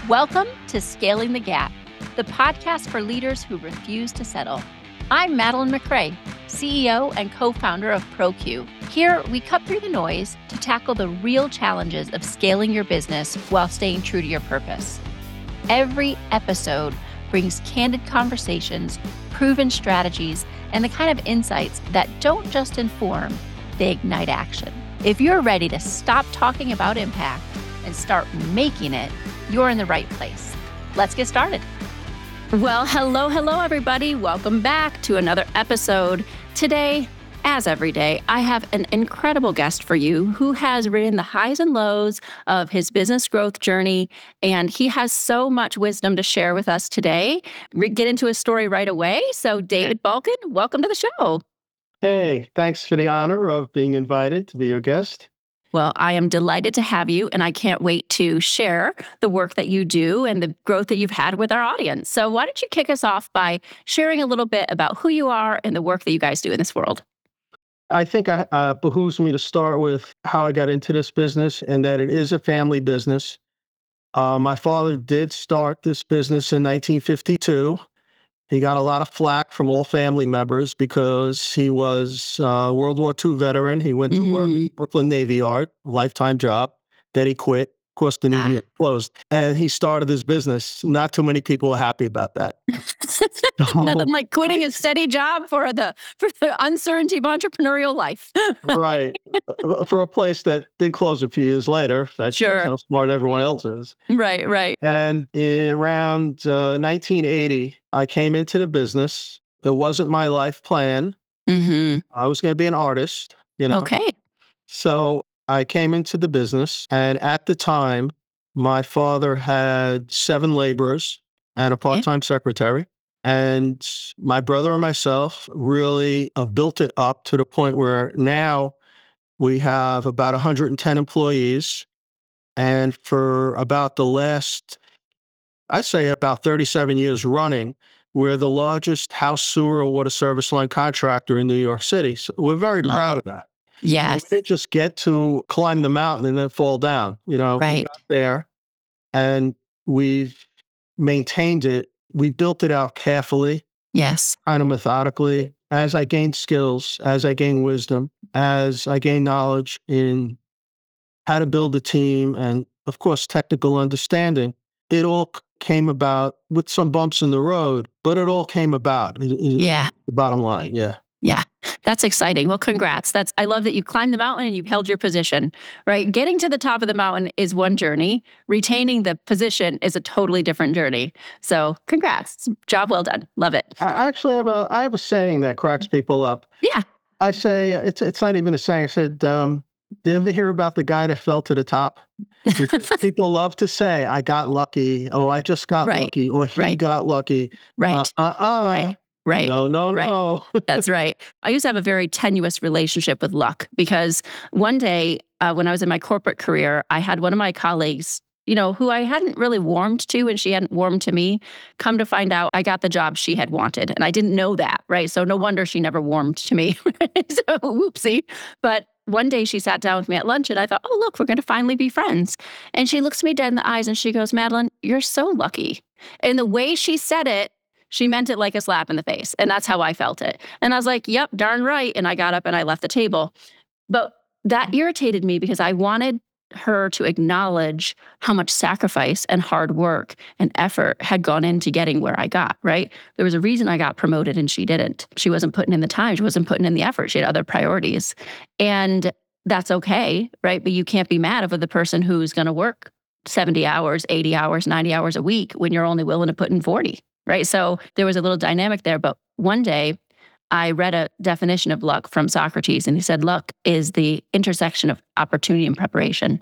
Welcome to Scaling the Gap, the podcast for leaders who refuse to settle. I'm Madeline McRae, CEO and co-founder of ProQ. Here, we cut through the noise to tackle the real challenges of scaling your business while staying true to your purpose. Every episode brings candid conversations, proven strategies, and the kind of insights that don't just inform, they ignite action. If you're ready to stop talking about impact and start making it, you're in the right place. Let's get started. Well, hello, everybody. Welcome back to another episode. Today, as every day, I have an incredible guest for you who has ridden the highs and lows of his business growth journey, and he has so much wisdom to share with us today. We get into his story right away. So, David Balkin, welcome to the show. Hey, thanks for the honor of being invited to be your guest. Well, I am delighted to have you, and I can't wait to share the work that you do and the growth that you've had with our audience. So why don't you kick us off by sharing a little bit about who you are and the work that you guys do in this world? I think it behooves me to start with how I got into this business and that it is a family business. My father did start this business in 1952. He got a lot of flack from all family members because he was a World War II veteran. He went to work at Brooklyn Navy Yard, lifetime job. Then he quit. Of course, the Navy closed. And he started his business. Not too many people were happy about that. Nothing like quitting a steady job for the uncertainty of entrepreneurial life. Right. For a place that did close a few years later. That's how smart everyone else is. Right. And around 1980, I came into the business. It wasn't my life plan. I was going to be an artist, Okay. So I came into the business, and at the time, my father had 7 laborers and a part-time secretary. And my brother and myself really built it up to the point where now we have about 110 employees. And for about the last, I'd say about 37 years running, we're the largest house, sewer, or water service line contractor in New York City. So we're very proud of that. Yes. We didn't just get to climb the mountain and then fall down. We got there and we've maintained it. We built it out carefully. Yes. Kind of methodically. As I gained skills, as I gained wisdom, as I gained knowledge in how to build a team and, of course, technical understanding, it all came about with some bumps in the road, but it all came about. The bottom line, Yeah, that's exciting. Well, congrats. I love that you climbed the mountain and you held your position, right? Getting to the top of the mountain is one journey. Retaining the position is a totally different journey. So congrats. Job well done. Love it. I actually have a saying that cracks people up. Yeah. I say, it's not even a saying. I said, did you ever hear about the guy that fell to the top? People love to say, I got lucky. Oh, I just got lucky. Or he got lucky. Right. Right. No. That's right. I used to have a very tenuous relationship with luck because one day when I was in my corporate career, I had one of my colleagues, who I hadn't really warmed to and she hadn't warmed to me, come to find out I got the job she had wanted. And I didn't know that, right? So no wonder she never warmed to me. So whoopsie. But one day she sat down with me at lunch and I thought, oh, look, we're going to finally be friends. And she looks me dead in the eyes and she goes, Madeline, you're so lucky. And the way she said it, she meant it like a slap in the face. And that's how I felt it. And I was like, yep, darn right. And I got up and I left the table. But that irritated me because I wanted her to acknowledge how much sacrifice and hard work and effort had gone into getting where I got, right? There was a reason I got promoted and she didn't. She wasn't putting in the time. She wasn't putting in the effort. She had other priorities. And that's okay, right? But you can't be mad over the person who's going to work 70 hours, 80 hours, 90 hours a week when you're only willing to put in 40. Right. So there was a little dynamic there. But one day I read a definition of luck from Socrates, and he said, luck is the intersection of opportunity and preparation.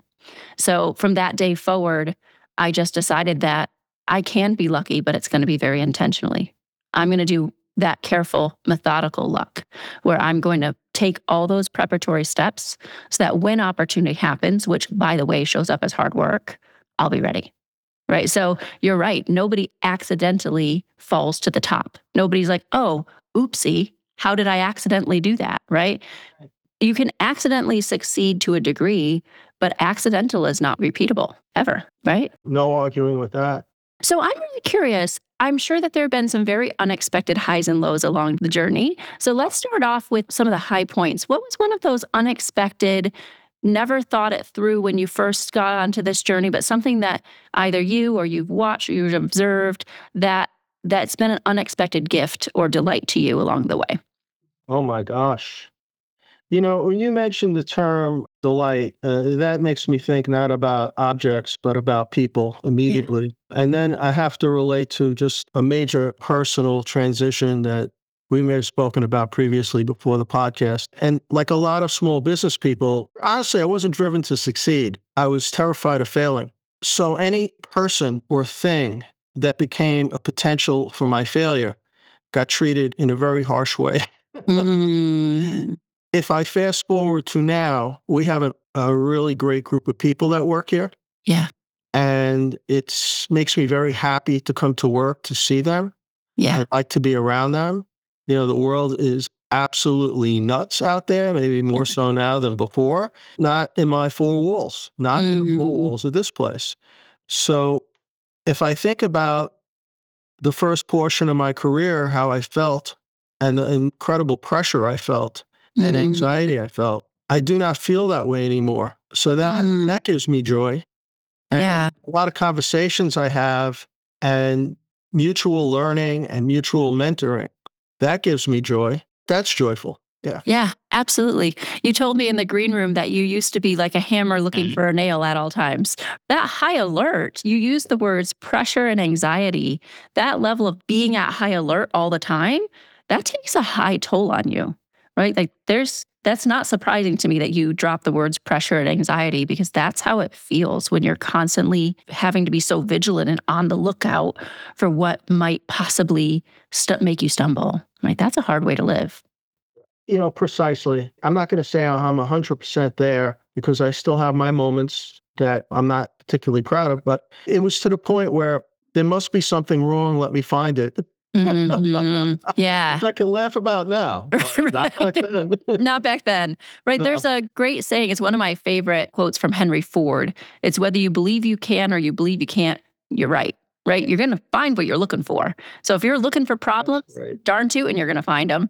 So from that day forward, I just decided that I can be lucky, but it's going to be very intentionally. I'm going to do that careful, methodical luck where I'm going to take all those preparatory steps so that when opportunity happens, which by the way, shows up as hard work, I'll be ready. Right. So you're right. Nobody accidentally falls to the top. Nobody's like, oh, oopsie, how did I accidentally do that? Right. You can accidentally succeed to a degree, but accidental is not repeatable ever, right? No arguing with that. So I'm really curious. I'm sure that there have been some very unexpected highs and lows along the journey. So let's start off with some of the high points. What was one of those unexpected, never thought it through when you first got onto this journey, but something that either you or you've watched or you've observed that's been an unexpected gift or delight to you along the way? Oh my gosh. When you mentioned the term delight, that makes me think not about objects, but about people immediately. And then I have to relate to just a major personal transition that we may have spoken about previously before the podcast. And like a lot of small business people, honestly, I wasn't driven to succeed. I was terrified of failing. So any person or thing that became a potential for my failure got treated in a very harsh way. Mm. If I fast forward to now, we have a really great group of people that work here. Yeah. And it makes me very happy to come to work to see them. Yeah. I like to be around them. The world is absolutely nuts out there, maybe more so now than before. Not in my four walls, not in the four walls of this place. So if I think about the first portion of my career, how I felt and the incredible pressure I felt, and anxiety I felt, I do not feel that way anymore. So that gives me joy. And Yeah. a lot of conversations I have and mutual learning and mutual mentoring, that gives me joy. That's joyful. Yeah. Yeah, absolutely. You told me in the green room that you used to be like a hammer looking for a nail at all times. That high alert, you use the words pressure and anxiety. That level of being at high alert all the time, that takes a high toll on you, right? Like that's not surprising to me that you drop the words pressure and anxiety, because that's how it feels when you're constantly having to be so vigilant and on the lookout for what might possibly make you stumble, right? That's a hard way to live. Precisely. I'm not going to say I'm 100% there, because I still have my moments that I'm not particularly proud of, but it was to the point where there must be something wrong. Let me find it. Yeah. I can laugh about now. Not back then. Not back then. Right. There's a great saying. It's one of my favorite quotes from Henry Ford. It's whether you believe you can or you believe you can't, you're right. Right. You're going to find what you're looking for. So if you're looking for problems, darn tootin', you're going to find them.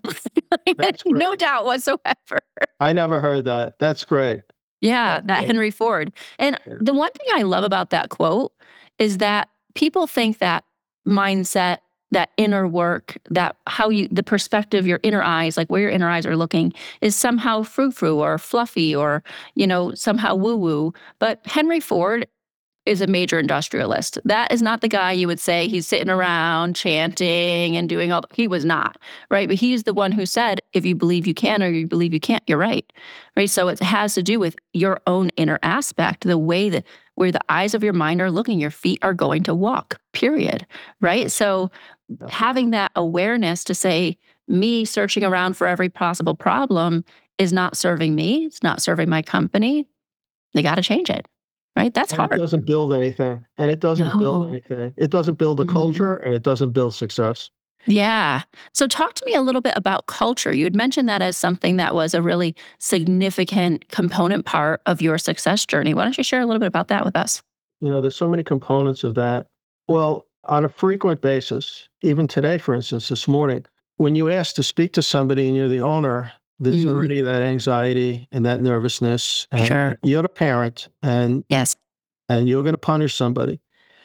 No doubt whatsoever. I never heard that. That's great. Yeah, that Henry Ford. And the one thing I love about that quote is that people think that mindset, that inner work, that the perspective, your inner eyes, like where your inner eyes are looking, is somehow frou-frou or fluffy or, somehow woo-woo. But Henry Ford is a major industrialist. That is not the guy you would say he's sitting around chanting and doing he was not, right? But he's the one who said, if you believe you can or you believe you can't, you're right, right? So it has to do with your own inner aspect, the way that where the eyes of your mind are looking, your feet are going to walk, period, right? So having that awareness to say, me searching around for every possible problem is not serving me, it's not serving my company, they got to change it. Right? That's hard. It doesn't build anything. And it doesn't build anything. It doesn't build a culture, and it doesn't build success. Yeah. So talk to me a little bit about culture. You had mentioned that as something that was a really significant component part of your success journey. Why don't you share a little bit about that with us? There's so many components of that. Well, on a frequent basis, even today, for instance, this morning, when you ask to speak to somebody and you're the owner, there's already that anxiety and that nervousness. And Sure. You're the parent, and Yes. and you're going to punish somebody.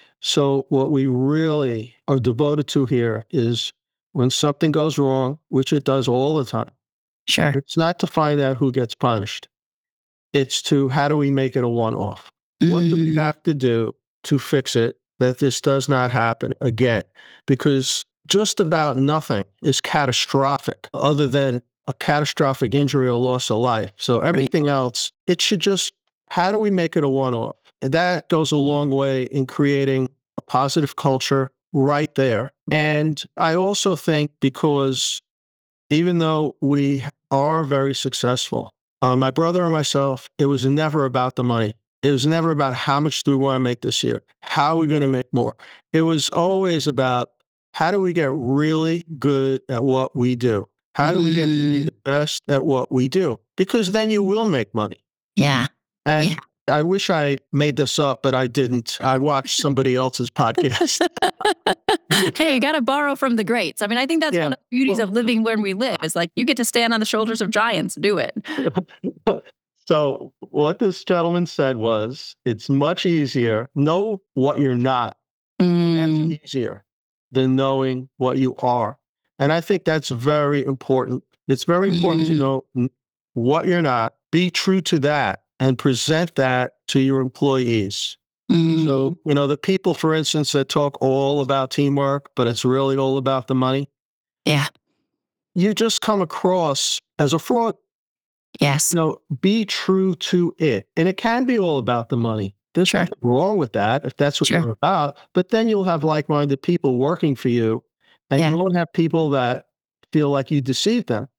So what we really are devoted to here is when something goes wrong, which it does all the time, Sure. it's not to find out who gets punished. It's to how do we make it a one-off? What do we have to do to fix it that this does not happen again? Because just about nothing is catastrophic other than a catastrophic injury or loss of life. So everything else, it should just, how do we make it a one-off? And that goes a long way in creating a positive culture right there. And I also think because even though we are very successful, my brother and myself, it was never about the money. It was never about how much do we want to make this year? How are we going to make more? It was always about how do we get really good at what we do? How do we get to be the best at what we do? Because then you will make money. Yeah. And Yeah. I wish I made this up, but I didn't. I watched somebody else's podcast. Hey, you got to borrow from the greats. I mean, I think that's one of the beauties of living where we live. Is like you get to stand on the shoulders of giants. Do it. So what this gentleman said was, it's much easier. Know what you're not. That's easier than knowing what you are. And I think that's very important. It's very important to know what you're not, be true to that, and present that to your employees. So, the people, for instance, that talk all about teamwork, but it's really all about the money. Yeah. You just come across as a fraud. Yes. Be true to it. And it can be all about the money. There's nothing wrong with that if that's what you're about. But then you'll have like-minded people working for you, and you won't have people that feel like you deceived them.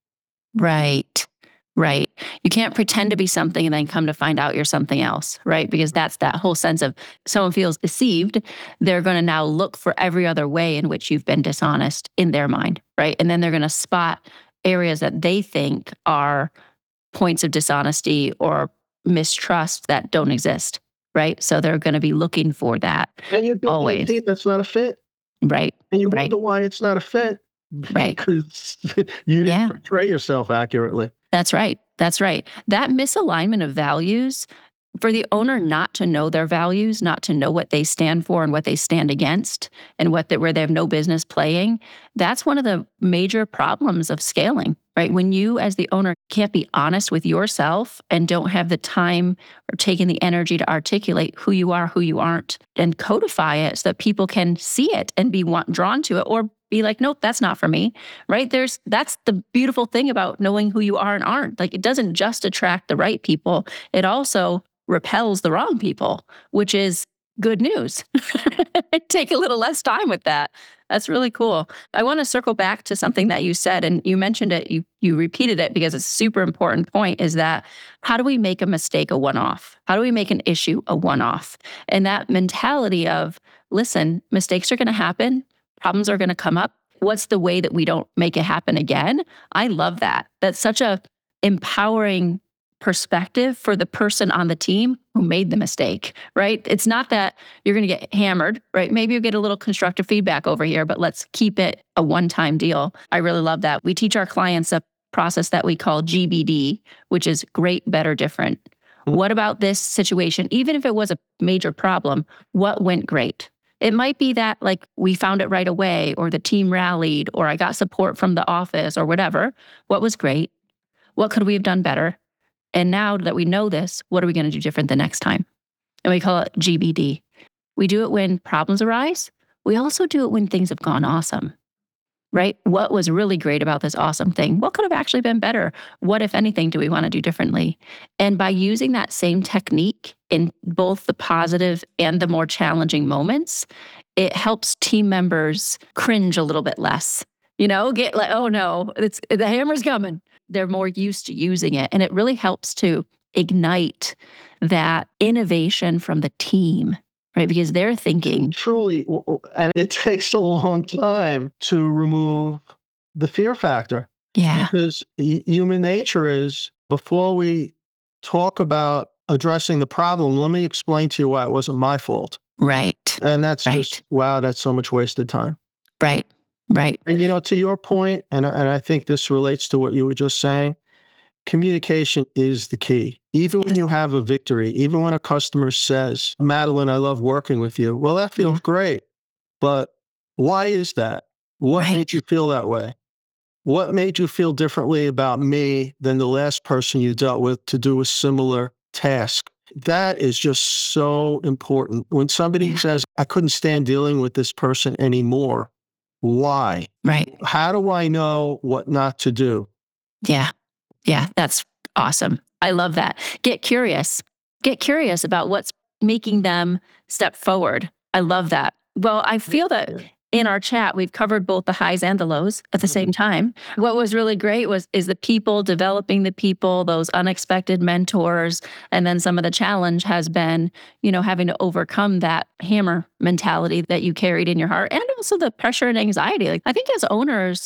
Right. Right. You can't pretend to be something and then come to find out you're something else, right? Because that's that whole sense of someone feels deceived. They're going to now look for every other way in which you've been dishonest in their mind, right? And then they're going to spot areas that they think are points of dishonesty or mistrust that don't exist, right? So they're going to be looking for that and you're always. That's not a fit. Right. And you wonder why it's not a fit. Right. Because you didn't portray yourself accurately. That's right. That's right. That misalignment of values, for the owner not to know their values, not to know what they stand for and what they stand against, and where they have no business playing, that's one of the major problems of scaling, right? When you, as the owner, can't be honest with yourself and don't have the time or taking the energy to articulate who you are, who you aren't, and codify it so that people can see it and be drawn to it, or be like, nope, that's not for me, right? That's the beautiful thing about knowing who you are and aren't. Like, it doesn't just attract the right people, it also repels the wrong people, which is good news. Take a little less time with that. That's really cool. I want to circle back to something that you said, and you mentioned it, you repeated it because it's a super important point, is that how do we make a mistake a one-off? How do we make an issue a one-off? And that mentality of, listen, mistakes are going to happen. Problems are going to come up. What's the way that we don't make it happen again? I love that. That's such a empowering perspective for the person on the team who made the mistake, right? It's not that you're going to get hammered, right? Maybe you get a little constructive feedback over here, but let's keep it a one-time deal. I really love that. We teach our clients a process that we call GBD, which is great, better, different. What about this situation? Even if it was a major problem, what went great? It might be that like we found it right away, or the team rallied, or I got support from the office, or whatever. What was great? What could we have done better? And now that we know this, what are we going to do different the next time? And we call it GBD. We do it when problems arise. We also do it when things have gone awesome, right? What was really great about this awesome thing? What could have actually been better? What, if anything, do we want to do differently? And by using that same technique in both the positive and the more challenging moments, it helps team members cringe a little bit less. Get like, oh no, the hammer's coming. They're more used to using it. And it really helps to ignite that innovation from the team, right? Because they're thinking. Truly, and it takes a long time to remove the fear factor. Yeah. Because human nature is, before we talk about addressing the problem, let me explain to you why it wasn't my fault. Right. And that's just, wow, that's so much wasted time. Right. Right. And, to your point, and I think this relates to what you were just saying, communication is the key. Even when you have a victory, even when a customer says, Madeline, I love working with you. Well, that feels great. But why is that? What made you feel that way? What made you feel differently about me than the last person you dealt with to do a similar task? That is just so important. When somebody says, I couldn't stand dealing with this person anymore, why? Right. How do I know what not to do? Yeah. Yeah. That's awesome. I love that. Get curious. Get curious about what's making them step forward. I love that. Well, I feel that in our chat, we've covered both the highs and the lows at the same time. What was really great is the people, developing the people, those unexpected mentors. And then some of the challenge has been, having to overcome that hammer mentality that you carried in your heart, and also the pressure and anxiety. Like, I think as owners,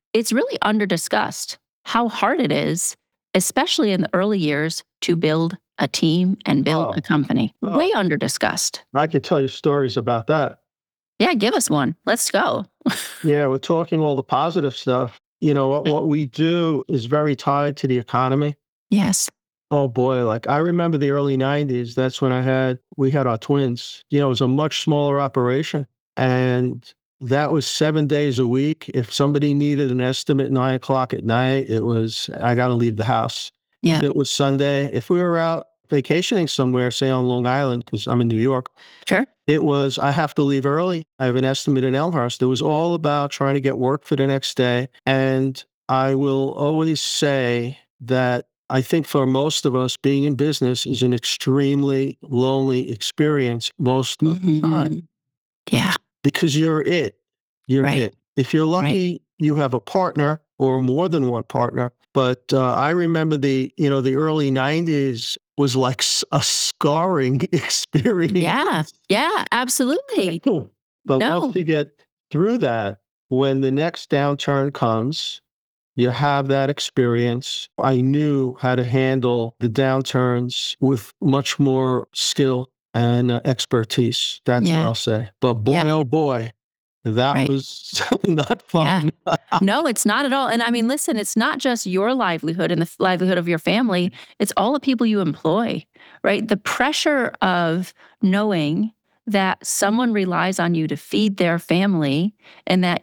it's really underdiscussed how hard it is, especially in the early years, to build a team and build a company. Way underdiscussed. I could tell you stories about that. Yeah, give us one. Let's go. Yeah, we're talking all the positive stuff. What we do is very tied to the economy. Yes. Oh boy, like I remember the early 90s. That's when we had our twins. It was a much smaller operation. And that was 7 days a week. If somebody needed an estimate at 9 o'clock at night, I got to leave the house. Yeah. If it was Sunday, if we were out vacationing somewhere, say on Long Island, because I'm in New York, Sure. I have to leave early. I have an estimate in Elmhurst. It was all about trying to get work for the next day. And I will always say that I think for most of us, being in business is an extremely lonely experience most of the time. Yeah. Because you're it. You're Right. it. If you're lucky, you have a partner or more than one partner. But I remember the early 90s was like a scarring experience. Yeah, absolutely. But No. once you get through that, when the next downturn comes, you have that experience. I knew how to handle the downturns with much more skill and expertise. That's what I'll say. But boy, oh boy, that was not fun. Yeah. No, it's not at all. And I mean, listen, it's not just your livelihood and the livelihood of your family. It's all the people you employ, right? The pressure of knowing that someone relies on you to feed their family and that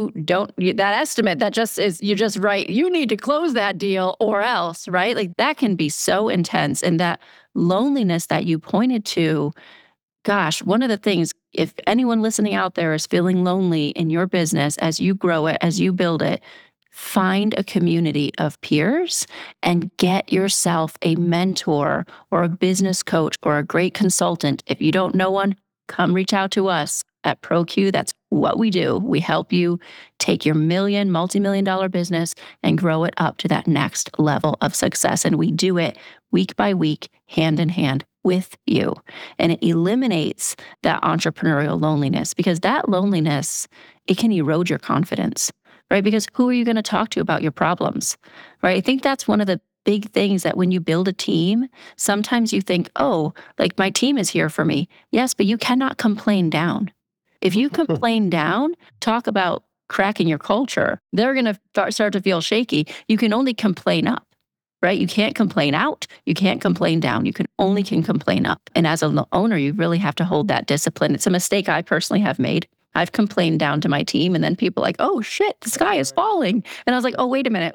that estimate that just is, you just write, you need to close that deal or else, right? Like that can be so intense. And that loneliness that you pointed to, gosh, one of the things, if anyone listening out there is feeling lonely in your business as you grow it, as you build it, find a community of peers and get yourself a mentor or a business coach or a great consultant. If you don't know one, come reach out to us at ProQ. That's what we do. We help you take your multi-million-dollar business and grow it up to that next level of success. And we do it week by week, hand in hand with you. And it eliminates that entrepreneurial loneliness, because that loneliness, it can erode your confidence, right? Because who are you going to talk to about your problems, right? I think that's one of the big things, that when you build a team, sometimes you think, oh, like my team is here for me. Yes, but you cannot complain down. If you complain down, talk about cracking your culture, they're going to start to feel shaky. You can only complain up, right? You can't complain out. You can't complain down. You can complain up. And as an owner, you really have to hold that discipline. It's a mistake I personally have made. I've complained down to my team, and then people are like, oh shit, the sky is falling. And I was like, oh, wait a minute.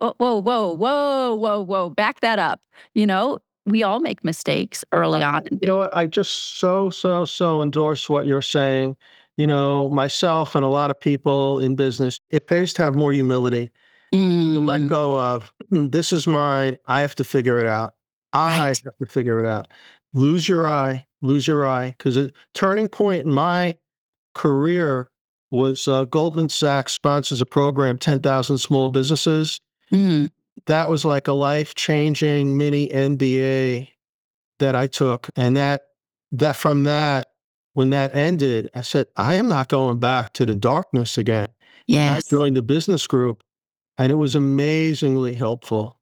Whoa. Back that up. We all make mistakes early on. You know what? I just so endorse what you're saying. Myself and a lot of people in business, it pays to have more humility. To let go of, this is mine. I have to figure it out. I have to figure it out. Lose your eye. Because a turning point in my career was Goldman Sachs sponsors a program, 10,000 Small Businesses. That was like a life-changing mini MBA that I took. And that from that, when that ended, I said, I am not going back to the darkness again. Yes. I joined the business group, and it was amazingly helpful.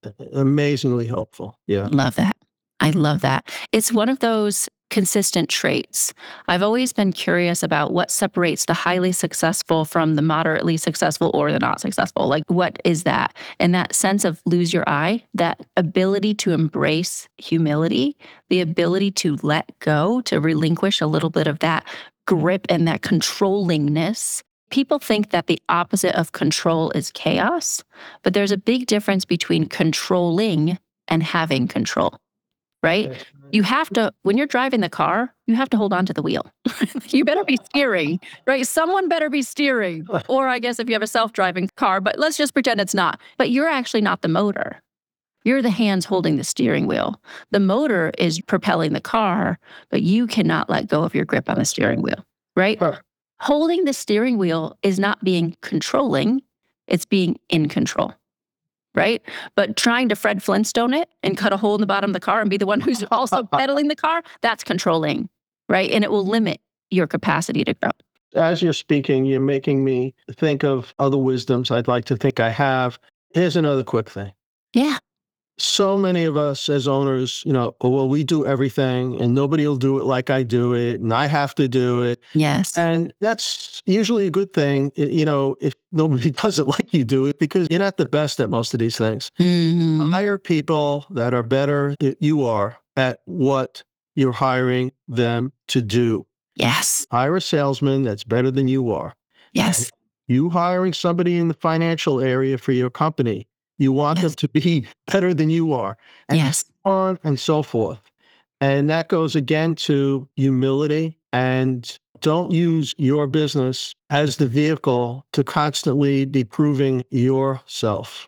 Yeah. I love that. It's one of those consistent traits. I've always been curious about what separates the highly successful from the moderately successful or the not successful. Like, what is that? And that sense of lose your eye, that ability to embrace humility, the ability to let go, to relinquish a little bit of that grip and that controllingness. People think that the opposite of control is chaos, but there's a big difference between controlling and having control. Right? You have to, when you're driving the car, you have to hold on to the wheel. You better be steering, right? Someone better be steering. Or I guess if you have a self-driving car, but let's just pretend it's not. But you're actually not the motor. You're the hands holding the steering wheel. The motor is propelling the car, but you cannot let go of your grip on the steering wheel, right? Holding the steering wheel is not being controlling, it's being in control. Right? But trying to Fred Flintstone it and cut a hole in the bottom of the car and be the one who's also pedaling the car, that's controlling, right? And it will limit your capacity to grow. As you're speaking, you're making me think of other wisdoms I'd like to think I have. Here's another quick thing. Yeah. So many of us as owners, "Oh, well, we do everything and nobody will do it like I do it, and I have to do it." Yes. And that's usually a good thing, if nobody does it like you do it, because you're not the best at most of these things. Mhm. Hire people that are better than you are at what you're hiring them to do. Yes. Hire a salesman that's better than you are. Yes. You hiring somebody in the financial area for your company, you want them Yes. to be better than you are, and Yes. so on and so forth. And that goes again to humility, and don't use your business as the vehicle to constantly be proving yourself.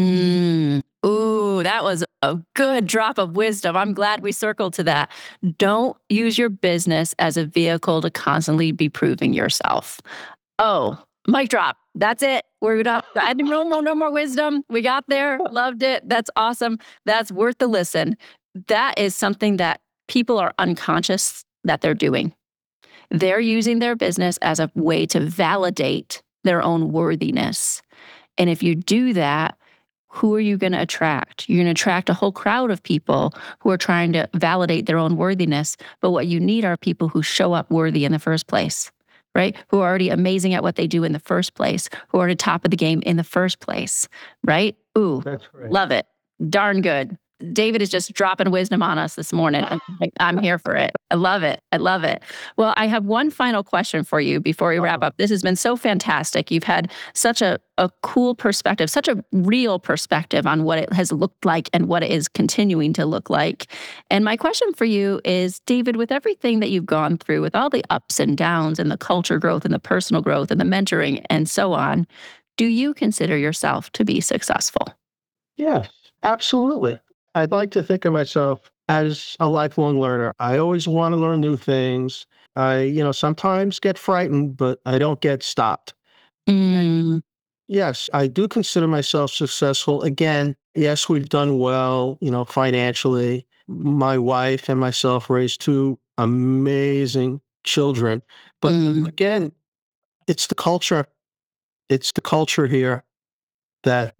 Ooh, that was a good drop of wisdom. I'm glad we circled to that. Don't use your business as a vehicle to constantly be proving yourself. Oh, mic drop. That's it. We're up. I didn't no more wisdom. We got there. Loved it. That's awesome. That's worth the listen. That is something that people are unconscious that they're doing. They're using their business as a way to validate their own worthiness. And if you do that, who are you going to attract? You're going to attract a whole crowd of people who are trying to validate their own worthiness. But what you need are people who show up worthy in the first place, right? Who are already amazing at what they do in the first place, who are at the top of the game in the first place, right? Ooh, That's right. love it. Darn good. David is just dropping wisdom on us this morning. I'm here for it. I love it. I love it. Well, I have one final question for you before we wrap up. This has been so fantastic. You've had such a cool perspective, such a real perspective on what it has looked like and what it is continuing to look like. And my question for you is, David, with everything that you've gone through, with all the ups and downs and the culture growth and the personal growth and the mentoring and so on, do you consider yourself to be successful? Yes, absolutely. I'd like to think of myself as a lifelong learner. I always want to learn new things. Sometimes get frightened, but I don't get stopped. Mm, Yes, I do consider myself successful. Again, yes, we've done well, financially. My wife and myself raised two amazing children. But mm, again, it's the culture. It's the culture here that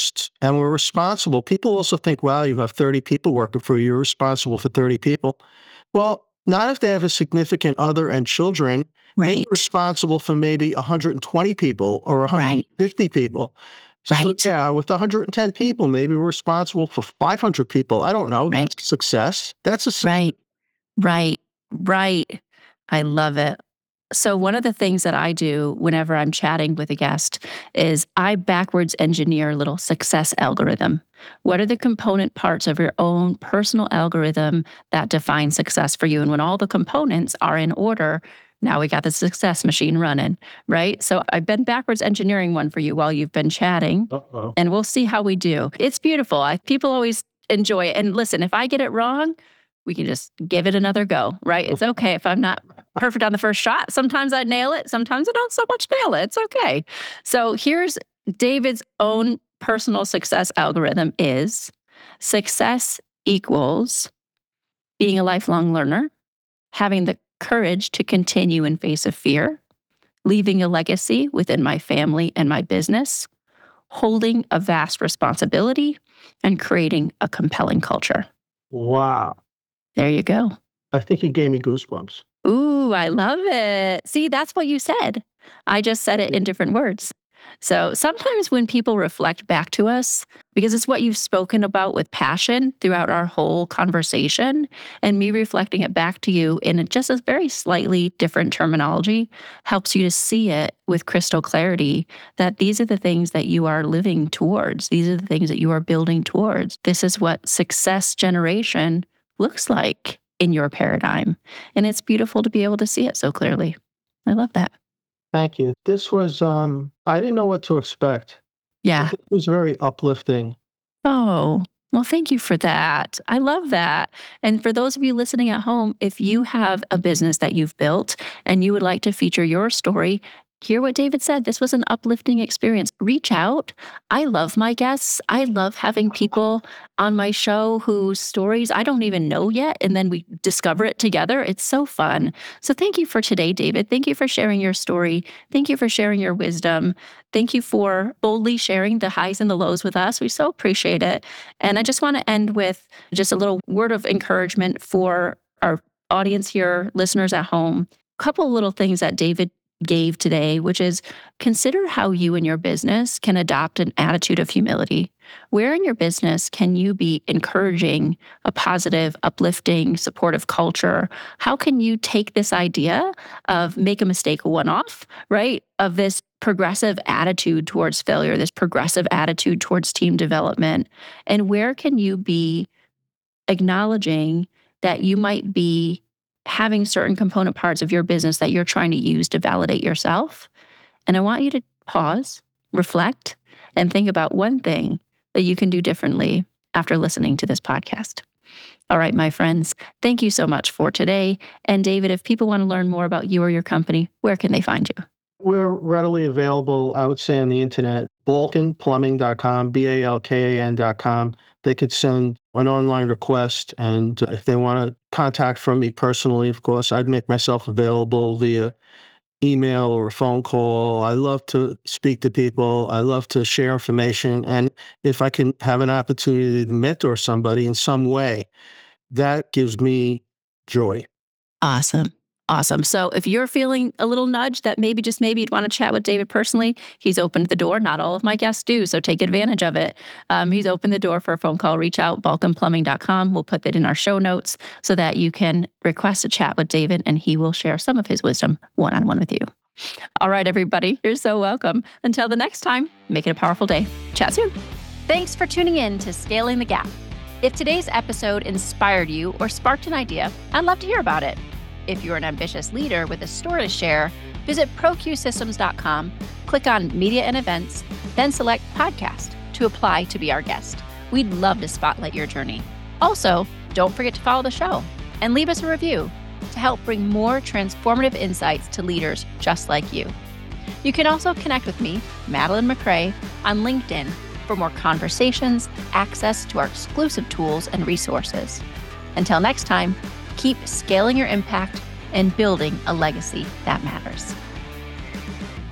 and we're responsible. People also think, wow, you have 30 people working for you. You're responsible for 30 people. Well, not if they have a significant other and children. They're right. responsible for maybe 120 people or Right. 150 people. So Right. yeah, with 110 people, maybe we're responsible for 500 people. I don't know. Right. That's success. Right. Right. Right. I love it. So, one of the things that I do whenever I'm chatting with a guest is I backwards engineer a little success algorithm. What are the component parts of your own personal algorithm that define success for you? And when all the components are in order, now we got the success machine running, right? So, I've been backwards engineering one for you while you've been chatting, Uh-oh. and we'll see how we do. It's beautiful. People always enjoy it. And listen, if I get it wrong, we can just give it another go, right? It's okay if I'm not perfect on the first shot. Sometimes I nail it. Sometimes I don't so much nail it. It's okay. So here's David's own personal success algorithm is success equals being a lifelong learner, having the courage to continue in face of fear, leaving a legacy within my family and my business, holding a vast responsibility, and creating a compelling culture. Wow. There you go. I think you gave me goosebumps. Ooh, I love it. See, that's what you said. I just said it in different words. So sometimes when people reflect back to us, because it's what you've spoken about with passion throughout our whole conversation, and me reflecting it back to you in just a very slightly different terminology helps you to see it with crystal clarity that these are the things that you are living towards. These are the things that you are building towards. This is what success generation looks like in your paradigm. And it's beautiful to be able to see it so clearly. I love that. Thank you. This was, I didn't know what to expect. Yeah. It was very uplifting. Oh, well, thank you for that. I love that. And for those of you listening at home, if you have a business that you've built and you would like to feature your story Hear what David said. This was an uplifting experience. Reach out. I love my guests. I love having people on my show whose stories I don't even know yet, and then we discover it together. It's so fun. So thank you for today, David. Thank you for sharing your story. Thank you for sharing your wisdom. Thank you for boldly sharing the highs and the lows with us. We so appreciate it. And I just want to end with just a little word of encouragement for our audience here, listeners at home. A couple little things that David gave today, which is consider how you and your business can adopt an attitude of humility. Where in your business can you be encouraging a positive, uplifting, supportive culture? How can you take this idea of make a mistake a one-off, right? Of this progressive attitude towards failure, this progressive attitude towards team development, and where can you be acknowledging that you might be having certain component parts of your business that you're trying to use to validate yourself. And I want you to pause, reflect, and think about one thing that you can do differently after listening to this podcast. All right, my friends, thank you so much for today. And David, if people want to learn more about you or your company, where can they find you? We're readily available, I would say, on the internet, balkanplumbing.com, BALKAN.com. They could send an online request, and if they want to contact from me personally, of course, I'd make myself available via email or a phone call. I love to speak to people. I love to share information. And if I can have an opportunity to mentor somebody in some way, that gives me joy. Awesome. Awesome. So if you're feeling a little nudge that maybe, just maybe you'd want to chat with David personally, he's opened the door. Not all of my guests do, so take advantage of it. He's opened the door for a phone call. Reach out, balkanplumbing.com. We'll put that in our show notes so that you can request a chat with David, and he will share some of his wisdom one-on-one with you. All right, everybody, you're so welcome. Until the next time, make it a powerful day. Chat soon. Thanks for tuning in to Scaling the Gap. If today's episode inspired you or sparked an idea, I'd love to hear about it. If you're an ambitious leader with a story to share, visit proqsystems.com, click on Media and Events, then select Podcast to apply to be our guest. We'd love to spotlight your journey. Also, don't forget to follow the show and leave us a review to help bring more transformative insights to leaders just like you. You can also connect with me, Madeline McRae, on LinkedIn for more conversations, access to our exclusive tools and resources. Until next time, keep scaling your impact and building a legacy that matters.